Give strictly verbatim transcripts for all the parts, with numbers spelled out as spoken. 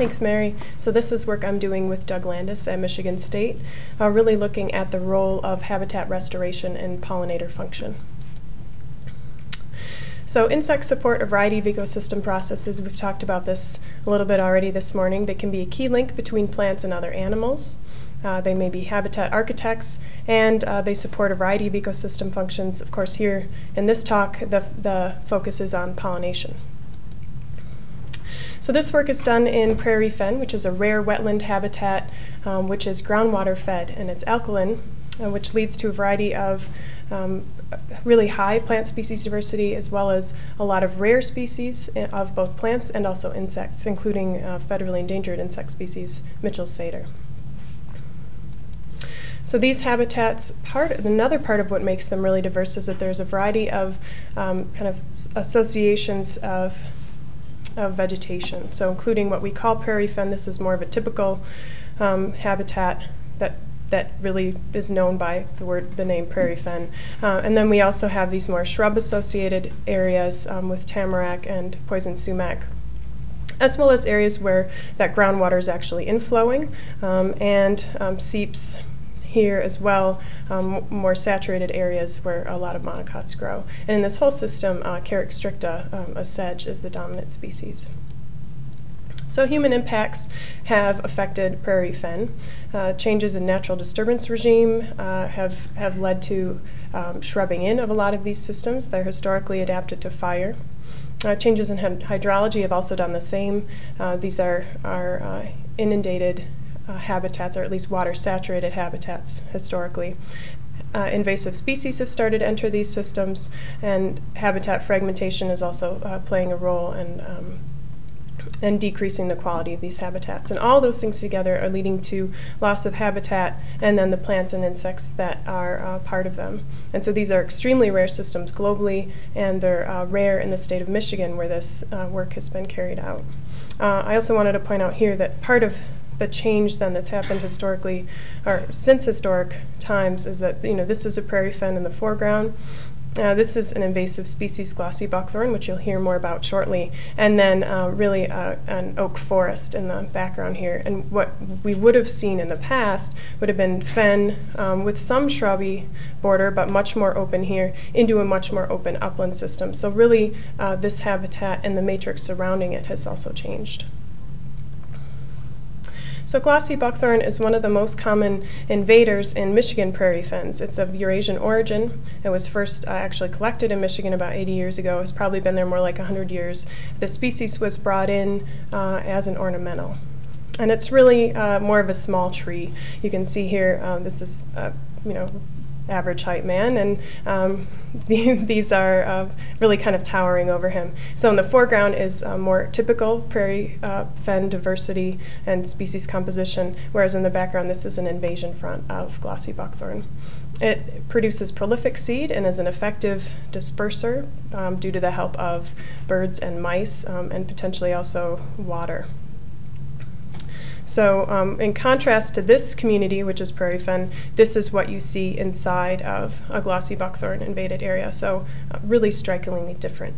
Thanks, Mary. So this is work I'm doing with Doug Landis at Michigan State, uh, really looking at the role of habitat restoration in pollinator function. So insects support a variety of ecosystem processes. We've talked about this a little bit already this morning. They can be a key link between plants and other animals. Uh, they may be habitat architects, and uh, they support a variety of ecosystem functions. Of course, here in this talk, the, the focus is on pollination. So this work is done in prairie fen, which is a rare wetland habitat, um, which is groundwater fed, and it's alkaline, uh, which leads to a variety of um, really high plant species diversity, as well as a lot of rare species of both plants and also insects, including uh, federally endangered insect species, Mitchell's satyr. So these habitats, part another part of what makes them really diverse is that there's a variety of um, kind of associations of of vegetation, so including what we call prairie fen. This is more of a typical um, habitat that that really is known by the word, the name prairie fen. Uh, and then we also have these more shrub-associated areas um, with tamarack and poison sumac, as well as areas where that groundwater is actually inflowing um, and um, seeps here as well, um, more saturated areas where a lot of monocots grow. And in this whole system, uh, Carex stricta, um, a sedge, is the dominant species. So human impacts have affected prairie fen. Uh, changes in natural disturbance regime uh, have, have led to um, shrubbing in of a lot of these systems. They're historically adapted to fire. Uh, changes in hydrology have also done the same. Uh, these are, are uh, inundated Uh, habitats, or at least water-saturated habitats historically. Uh, invasive species have started to enter these systems, and habitat fragmentation is also uh, playing a role in um, and decreasing the quality of these habitats. And all those things together are leading to loss of habitat and then the plants and insects that are uh, part of them. And so these are extremely rare systems globally, and they're uh, rare in the state of Michigan where this uh, work has been carried out. Uh, I also wanted to point out here that part of the change then that's happened historically, or since historic times, is that, you know, this is a prairie fen in the foreground. Uh, this is an invasive species, glossy buckthorn, which you'll hear more about shortly, and then uh, really uh, an oak forest in the background here. And what we would have seen in the past would have been fen um, with some shrubby border, but much more open here, into a much more open upland system. So really, uh, this habitat and the matrix surrounding it has also changed. So glossy buckthorn is one of the most common invaders in Michigan prairie fens. It's of Eurasian origin. It was first uh, actually collected in Michigan about eighty years ago. It's probably been there more like one hundred years. The species was brought in uh, as an ornamental. And it's really uh, more of a small tree. You can see here, um, this is, uh, you know, average height man, and um, these are uh, really kind of towering over him. So in the foreground is uh, more typical prairie uh, fen diversity and species composition, whereas in the background this is an invasion front of glossy buckthorn. It produces prolific seed and is an effective disperser um, due to the help of birds and mice, um, and potentially also water. So um, in contrast to this community, which is prairie fen, this is what you see inside of a glossy buckthorn invaded area. So uh, really strikingly different.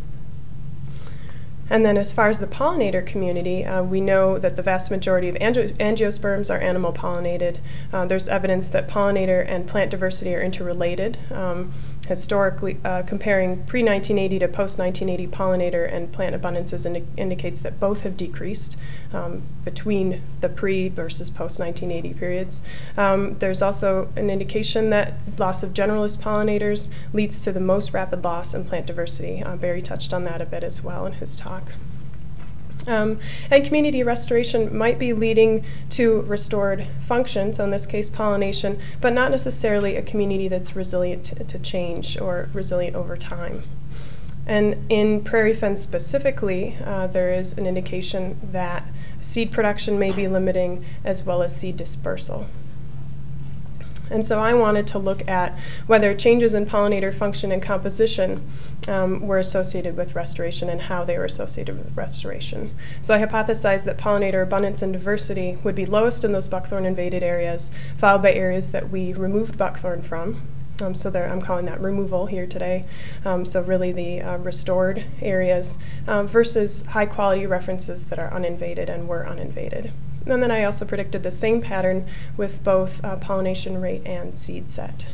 And then as far as the pollinator community, uh, we know that the vast majority of angi angiosperms are animal pollinated. Uh, there's evidence that pollinator and plant diversity are interrelated. Um, historically, uh, comparing pre nineteen eighty to post nineteen eighty pollinator and plant abundances indi indicates that both have decreased um, between the pre versus post nineteen eighty periods. Um, there's also an indication that loss of generalist pollinators leads to the most rapid loss in plant diversity. Uh, Barry touched on that a bit as well in his talk. Um, and community restoration might be leading to restored function, so in this case pollination, but not necessarily a community that's resilient to, to change or resilient over time. And in prairie fen specifically, uh, there is an indication that seed production may be limiting, as well as seed dispersal. And so I wanted to look at whether changes in pollinator function and composition um, were associated with restoration and how they were associated with restoration. So I hypothesized that pollinator abundance and diversity would be lowest in those buckthorn invaded areas, followed by areas that we removed buckthorn from, Um, so there, I'm calling that removal here today. Um, so really the uh, restored areas um, versus high quality references that are uninvaded and were uninvaded. And then I also predicted the same pattern with both uh, pollination rate and seed set.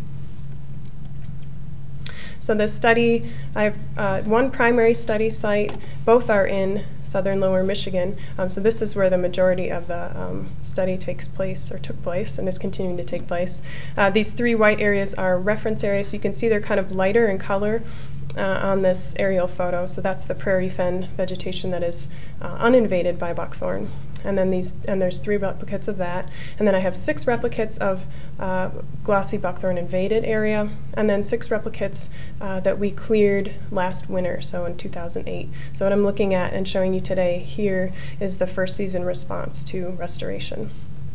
So this study, I have uh, one primary study site. Both are in southern lower Michigan. Um, so this is where the majority of the um, study takes place, or took place, and is continuing to take place. Uh, these three white areas are reference areas. So you can see they're kind of lighter in color uh, on this aerial photo. So that's the prairie fen vegetation that is uh, uninvaded by buckthorn. And then these, and there's three replicates of that. And then I have six replicates of uh, glossy buckthorn invaded area, and then six replicates uh, that we cleared last winter, so in two thousand eight. So what I'm looking at and showing you today here is the first season response to restoration.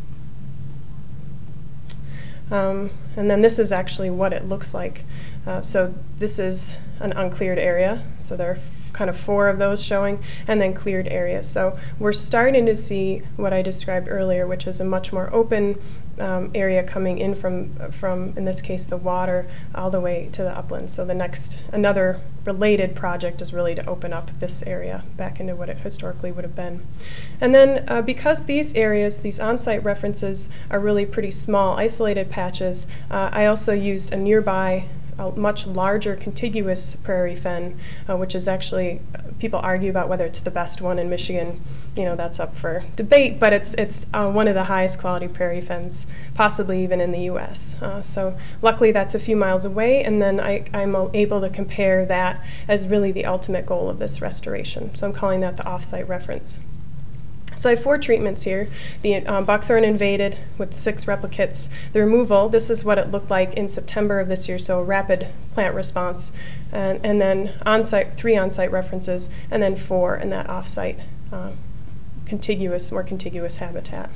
Um, and then this is actually what it looks like. Uh, so this is an uncleared area. So there are kind of four of those showing, and then cleared areas. So we're starting to see what I described earlier, which is a much more open um, area coming in from, from, in this case, the water all the way to the uplands. So the next, another related project is really to open up this area back into what it historically would have been. And then uh, because these areas, these on-site references, are really pretty small, isolated patches, uh, I also used a nearby a much larger contiguous prairie fen, uh, which is actually, uh, people argue about whether it's the best one in Michigan. You know, that's up for debate, but it's it's uh, one of the highest quality prairie fens, possibly even in the U S. Uh, so luckily that's a few miles away, and then I, I'm able to compare that as really the ultimate goal of this restoration. So I'm calling that the off-site reference. So I have four treatments here. The um, buckthorn invaded with six replicates. The removal, this is what it looked like in September of this year, so a rapid plant response. And, and then on-site, three on-site references, and then four in that off-site uh, contiguous, more contiguous habitat.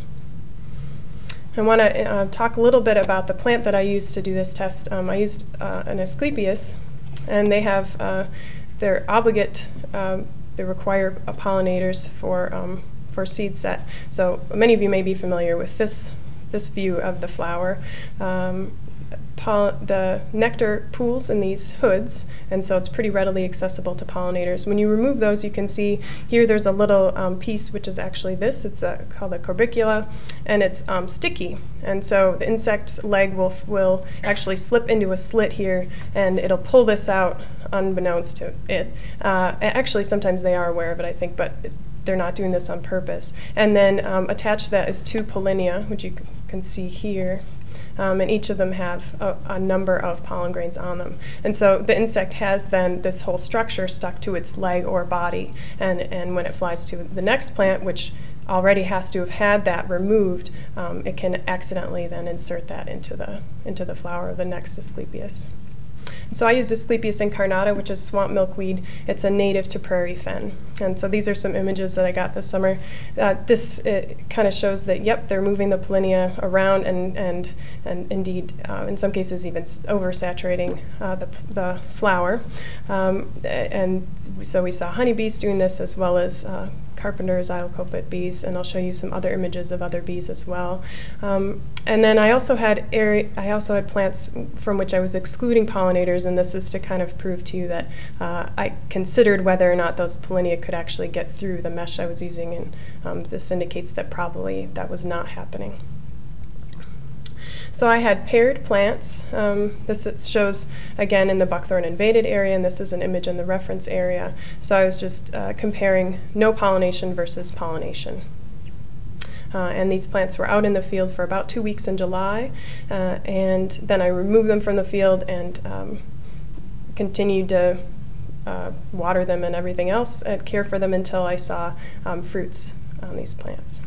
I want to uh, talk a little bit about the plant that I used to do this test. Um, I used uh, an Asclepias, and they have, uh, they're obligate, um, they require uh, pollinators for um, for seed set. So many of you may be familiar with this this view of the flower. Um, the nectar pools in these hoods, and so it's pretty readily accessible to pollinators. When you remove those, you can see here there's a little um, piece which is actually this. It's a, called a corbicula, and it's um, sticky. And so the insect's leg will, will actually slip into a slit here, and it'll pull this out unbeknownst to it. Uh, actually, sometimes they are aware of it, I think, but it, they're not doing this on purpose. And then um, attached to that is two pollinia, which you can see here. Um, and each of them have a, a number of pollen grains on them. And so the insect has then this whole structure stuck to its leg or body. And, and when it flies to the next plant, which already has to have had that removed, um, it can accidentally then insert that into the, into the flower of the next Asclepias. So I used Asclepias incarnata, which is swamp milkweed. It's a native to prairie fen. And so these are some images that I got this summer. Uh, this kind of shows that, yep, they're moving the pollinia around and, and, and indeed, uh, in some cases, even oversaturating uh, the, the flower. Um, and so we saw honeybees doing this, as well as uh, carpenter's isle-copet bees, and I'll show you some other images of other bees as well. Um, and then I also had area, I also had plants from which I was excluding pollinators, and this is to kind of prove to you that uh, I considered whether or not those pollinia could actually get through the mesh I was using, and um, this indicates that probably that was not happening. So I had paired plants. Um, this shows, again, in the buckthorn invaded area, and this is an image in the reference area. So I was just uh, comparing no pollination versus pollination. Uh, and these plants were out in the field for about two weeks in July, uh, and then I removed them from the field and um, continued to uh, water them and everything else and care for them until I saw um, fruits on these plants.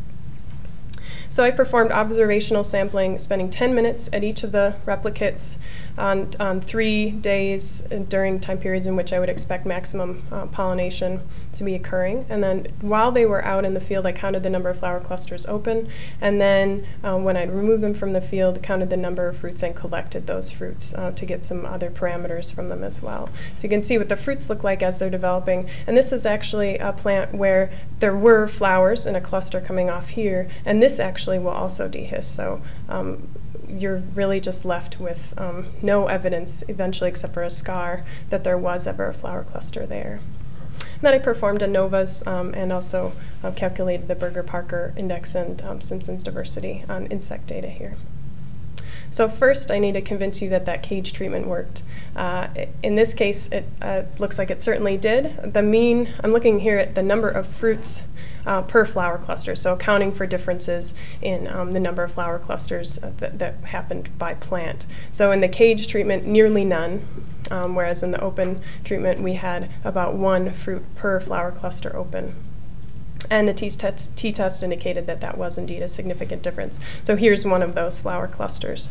So I performed observational sampling, spending ten minutes at each of the replicates on, on three days during time periods in which I would expect maximum uh, pollination to be occurring. And then while they were out in the field, I counted the number of flower clusters open. And then uh, when I'd removed them from the field, counted the number of fruits and collected those fruits uh, to get some other parameters from them as well. So you can see what the fruits look like as they're developing. And this is actually a plant where there were flowers in a cluster coming off here. And this actually actually will also dehiss. So um, you're really just left with um, no evidence eventually, except for a scar, that there was ever a flower cluster there. And then I performed ANOVAs um, and also uh, calculated the Berger-Parker index and um, Simpson's diversity on insect data here. So first, I need to convince you that that cage treatment worked. Uh, in this case, it uh, looks like it certainly did. The mean, I'm looking here at the number of fruits uh, per flower cluster, so accounting for differences in um, the number of flower clusters uh, that, that happened by plant. So in the cage treatment, nearly none, um, whereas in the open treatment, we had about one fruit per flower cluster open. And the t-test, t-test indicated that that was indeed a significant difference. So here's one of those flower clusters.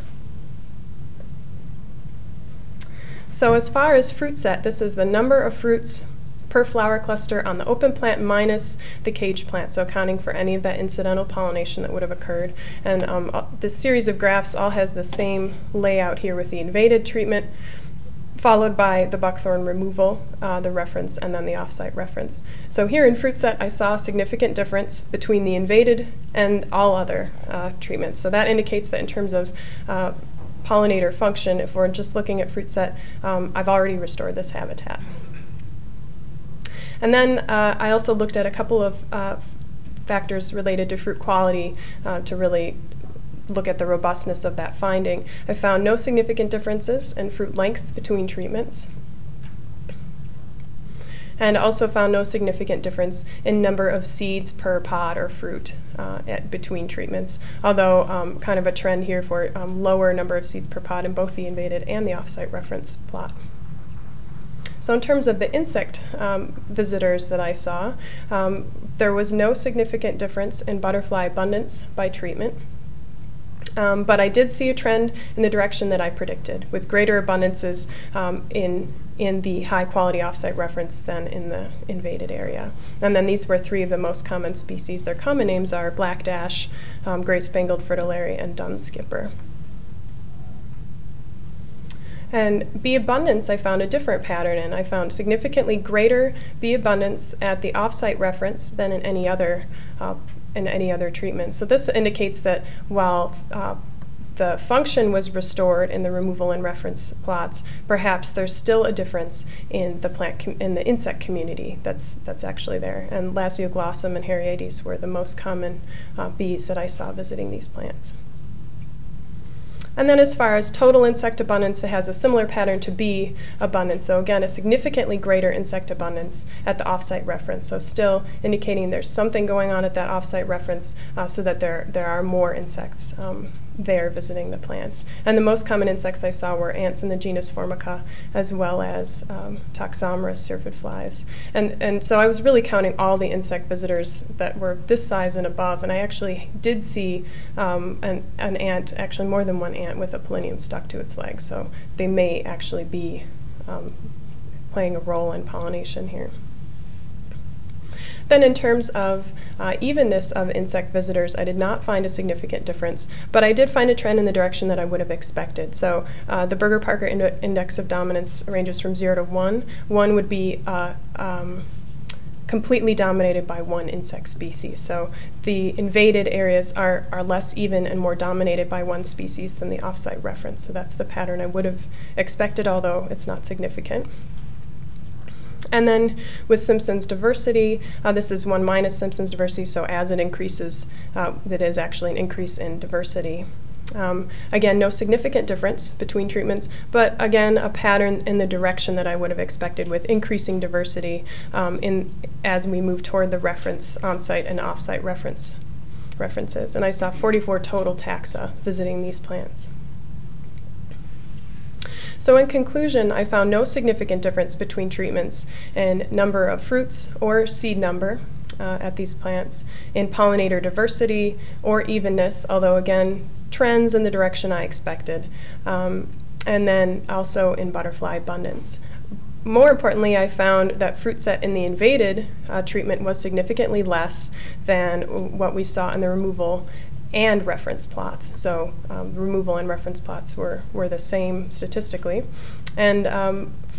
So as far as fruit set, this is the number of fruits per flower cluster on the open plant minus the cage plant, so accounting for any of that incidental pollination that would have occurred. And um, this series of graphs all has the same layout here with the invaded treatment, followed by the buckthorn removal, uh, the reference, and then the offsite reference. So here in fruit set, I saw a significant difference between the invaded and all other uh, treatments. So that indicates that in terms of uh, pollinator function, if we're just looking at fruit set, um, I've already restored this habitat. And then uh, I also looked at a couple of uh, factors related to fruit quality uh, to really look at the robustness of that finding. I found no significant differences in fruit length between treatments, and also found no significant difference in number of seeds per pod or fruit uh, at, between treatments, although um, kind of a trend here for um, lower number of seeds per pod in both the invaded and the offsite reference plot. So in terms of the insect um, visitors that I saw, um, there was no significant difference in butterfly abundance by treatment. Um, but I did see a trend in the direction that I predicted, with greater abundances um, in, in the high-quality offsite reference than in the invaded area. And then these were three of the most common species. Their common names are black dash, um, great spangled fritillary, and dun skipper. And bee abundance, I found a different pattern in. I found significantly greater bee abundance at the offsite reference than in any other uh, in any other treatment. So this indicates that while uh, the function was restored in the removal and reference plots, perhaps there's still a difference in the plant com in the insect community that's that's actually there. And Lasioglossum and Hyriades were the most common uh, bees that I saw visiting these plants. And then as far as total insect abundance, it has a similar pattern to bee abundance. So again, a significantly greater insect abundance at the offsite reference. So still indicating there's something going on at that offsite reference uh, so that there, there are more insects um, there visiting the plants. And the most common insects I saw were ants in the genus Formica, as well as um, Toxomerus syrphid flies. And, and so I was really counting all the insect visitors that were this size and above, and I actually did see um, an, an ant, actually more than one ant, with a pollinium stuck to its leg. So they may actually be um, playing a role in pollination here. Then in terms of uh, evenness of insect visitors, I did not find a significant difference, but I did find a trend in the direction that I would have expected. So uh, the Berger-Parker ind index of dominance ranges from zero to one. One would be uh, um, completely dominated by one insect species. So the invaded areas are, are less even and more dominated by one species than the offsite reference. So that's the pattern I would have expected, although it's not significant. And then with Simpson's diversity, uh, this is one minus Simpson's diversity, so as it increases, uh, that is actually an increase in diversity. Um, again, no significant difference between treatments, but again, a pattern in the direction that I would have expected, with increasing diversity um, in, as we move toward the reference on-site and off-site reference references. And I saw forty-four total taxa visiting these plants. So in conclusion, I found no significant difference between treatments in number of fruits or seed number uh, at these plants, in pollinator diversity or evenness, although again, trends in the direction I expected, um, and then also in butterfly abundance. More importantly, I found that fruit set in the invaded uh, treatment was significantly less than what we saw in the removal and reference plots. So um, removal and reference plots were, were the same statistically. And um,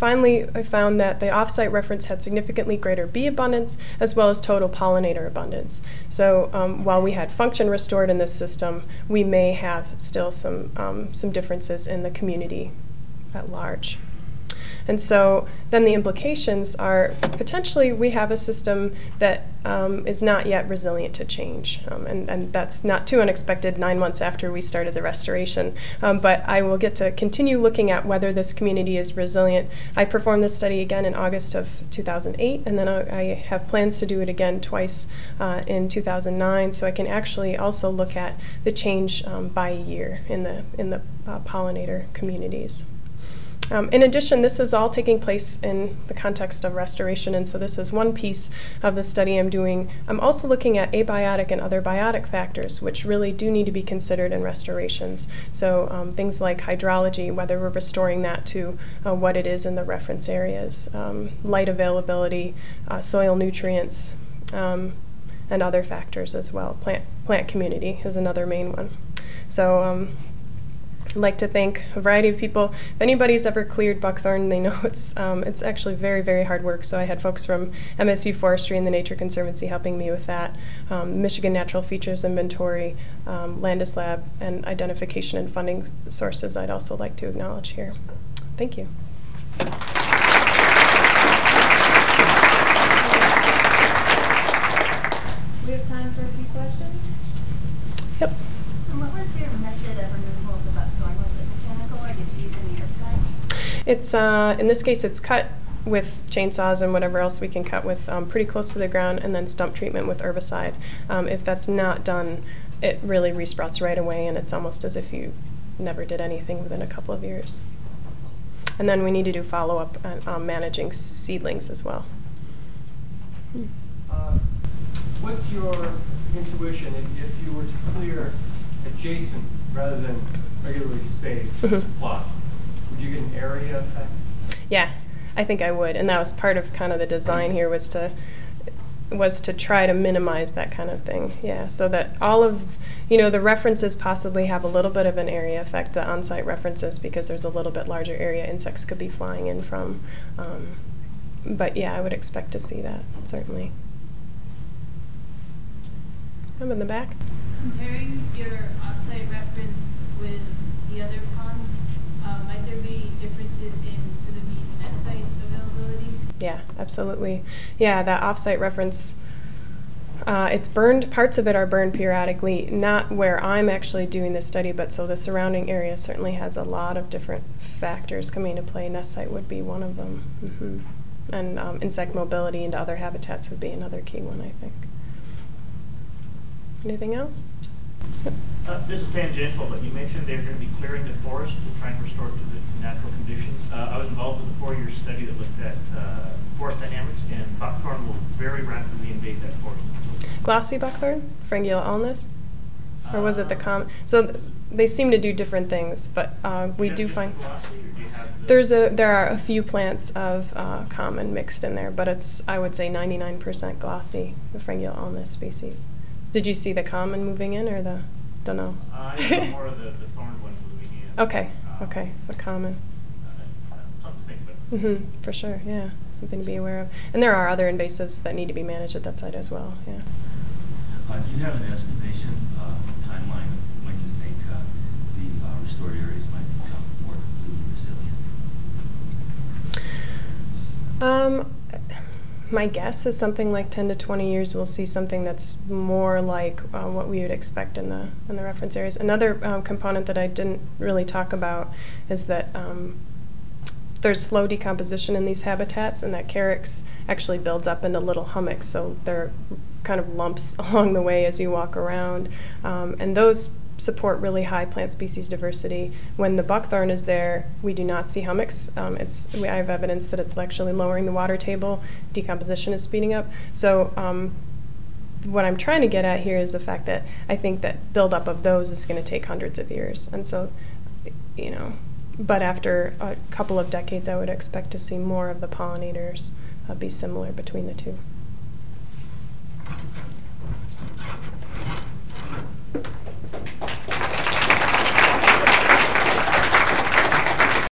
finally, I found that the off-site reference had significantly greater bee abundance as well as total pollinator abundance. So um, while we had function restored in this system, we may have still some, um, some differences in the community at large. And so then the implications are potentially we have a system that um, is not yet resilient to change. Um, and, and that's not too unexpected nine months after we started the restoration. Um, but I will get to continue looking at whether this community is resilient. I performed this study again in August of two thousand eight, and then I, I have plans to do it again twice uh, in two thousand nine, so I can actually also look at the change um, by year in the, in the uh, pollinator communities. Um, in addition, this is all taking place in the context of restoration, and so this is one piece of the study I'm doing. I'm also looking at abiotic and other biotic factors, which really do need to be considered in restorations. So um, things like hydrology, whether we're restoring that to uh, what it is in the reference areas, um, light availability, uh, soil nutrients, um, and other factors as well. Plant, plant community is another main one. So. Um, I'd like to thank a variety of people. If anybody's ever cleared buckthorn, they know it's um, it's actually very, very hard work. So I had folks from M S U Forestry and the Nature Conservancy helping me with that. Um, Michigan Natural Features Inventory, um, Landis Lab, and identification and funding sources I'd also like to acknowledge here. Thank you. We have time for a few questions. Yep. And what was your method of removal of the buckthorn? Was it mechanical or did you use any herbicide? It's, uh, in this case, it's cut with chainsaws and whatever else we can cut with um, pretty close to the ground, and then stump treatment with herbicide. Um, if that's not done, it really resprouts right away, and it's almost as if you never did anything within a couple of years. And then we need to do follow-up on um, managing seedlings as well. Uh, what's your intuition if, if you were to clear adjacent rather than regularly spaced Mm-hmm. plots? Would you get an area effect? Yeah, I think I would, and that was part of kind of the design here was to was to try to minimize that kind of thing. Yeah, so that all of, you know, the references possibly have a little bit of an area effect, the on-site references, because there's a little bit larger area insects could be flying in from. Um, but yeah, I would expect to see that, certainly. I'm in the back. Comparing your off-site reference with the other ponds, uh, might there be differences in for the bees nest site availability? Yeah, absolutely. Yeah, that off-site reference, uh, it's burned, parts of it are burned periodically, not where I'm actually doing this study, but so the surrounding area certainly has a lot of different factors coming into play. Nest site would be one of them. Mm-hmm. And um, insect mobility into other habitats would be another key one, I think. Anything else? Uh, this is tangential, but you mentioned they're going to be clearing the forest to try and restore it to the natural conditions. Uh, I was involved with a four-year study that looked at uh, forest dynamics, and buckthorn will very rapidly invade that forest. Glossy buckthorn? Fringilla ulmus? Or was it the Uh, common? So th they seem to do different things, but uh, we Is do that just find... glossy, or do you have the- There's a there are a few plants of uh, common mixed in there, but it's I would say ninety-nine percent glossy, the Fringilla ulmus species. Did you see the common moving in or the don't know? Uh, I saw more of the, the thorned ones moving in. Okay, Um, okay, so common. uh, Something to think about. Mm-hmm, for sure, yeah, something to be aware of. And there are other invasives that need to be managed at that site as well. Yeah. Uh, do you have an estimation uh, timeline of when you think uh, the uh, restored areas might become more completely resilient? Um, my guess is something like ten to twenty years. We'll see something that's more like uh, what we would expect in the in the reference areas. Another um, component that I didn't really talk about is that um, there's slow decomposition in these habitats, and that carex actually builds up into little hummocks. So they're kind of lumps along the way as you walk around, um, and those support really high plant species diversity. When the buckthorn is there, we do not see hummocks. Um, it's, we, I have evidence that it's actually lowering the water table. Decomposition is speeding up. So um, what I'm trying to get at here is the fact that I think that buildup of those is going to take hundreds of years. And so, you know, but after a couple of decades, I would expect to see more of the pollinators uh, be similar between the two.